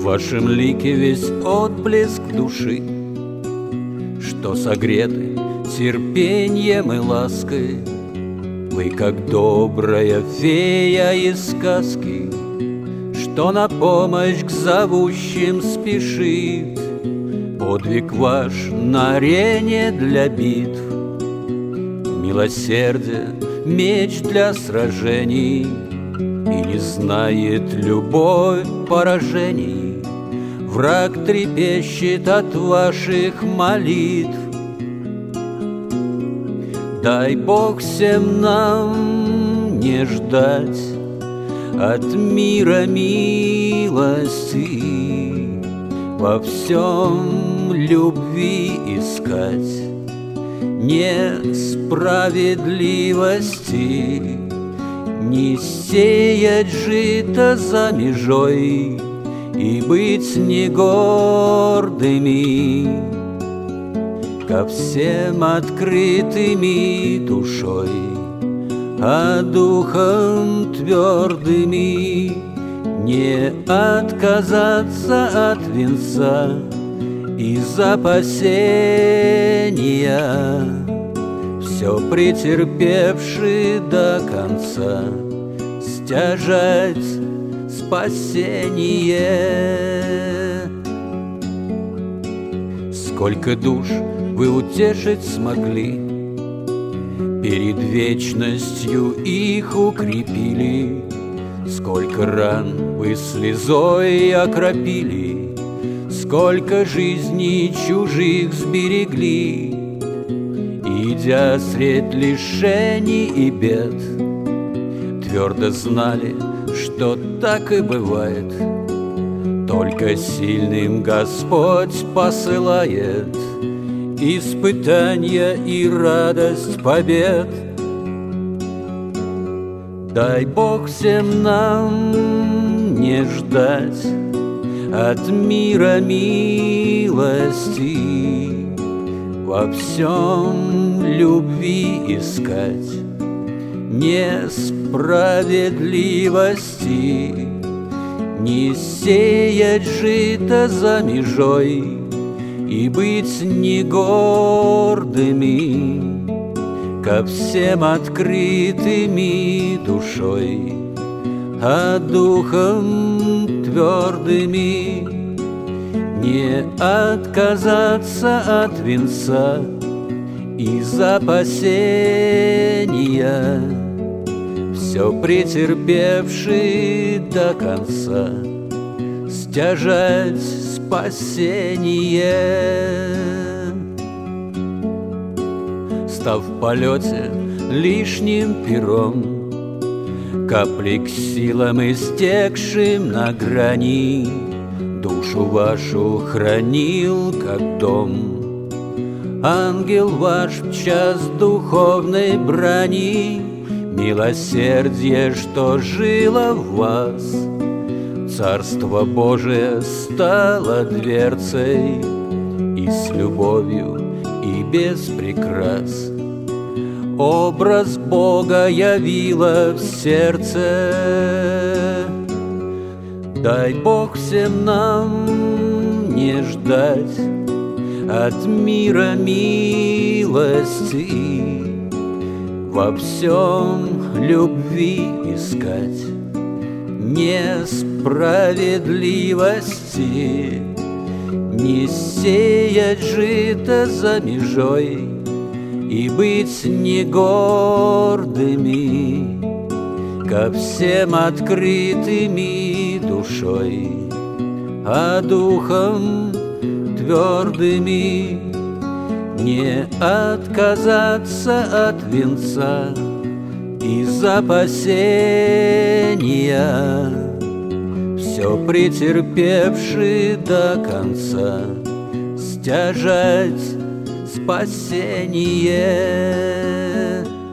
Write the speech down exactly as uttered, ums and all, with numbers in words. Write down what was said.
вашем лике весь отблеск души, что согреты терпеньем и лаской. Вы, как добрая фея из сказки, что на помощь к зовущим спешит. Подвиг ваш на арене для битв, милосердие — меч для сражений, и не знает любовь поражений. Враг трепещет от ваших молитв. Дай Бог всем нам не ждать от мира милости, во всем любви искать несправедливости, не сеять жито за межой и быть не гордыми, ко всем открытыми душой, а духом твердыми. Не отказаться от венца из опасения, все претерпевши до конца, стяжать спасение. Сколько душ вы утешить смогли, перед вечностью их укрепили. Сколько ран вы слезой окропили, сколько жизней чужих сберегли. Идя средь лишений и бед, твердо знали, что так и бывает. Только сильным Господь посылает испытания и радость побед. Дай Бог всем нам не ждать от мира милости, во всем любви искать несправедливости, не сеять жито за межой и быть не гордыми, ко всем открытыми душой, а духом твердыми. Не отказаться от венца из опасения, все претерпевши до конца, стяжать спасение. Став в полете лишним пером, капли к силам истекшим на грани, душу вашу хранил как дом. Ангел ваш в час духовной брани, милосердие, что жило в вас, Царство Божие стало дверцей, и с любовью, и без прикрас образ Бога явила в сердце. Дай Бог всем нам не ждать от мира милости, во всем любви искать несправедливости, не сеять жито за межой и быть не гордыми, ко всем открытыми душой, а духом твердыми. Не отказаться от венца из опасения, все претерпевши до конца, стяжать спасение.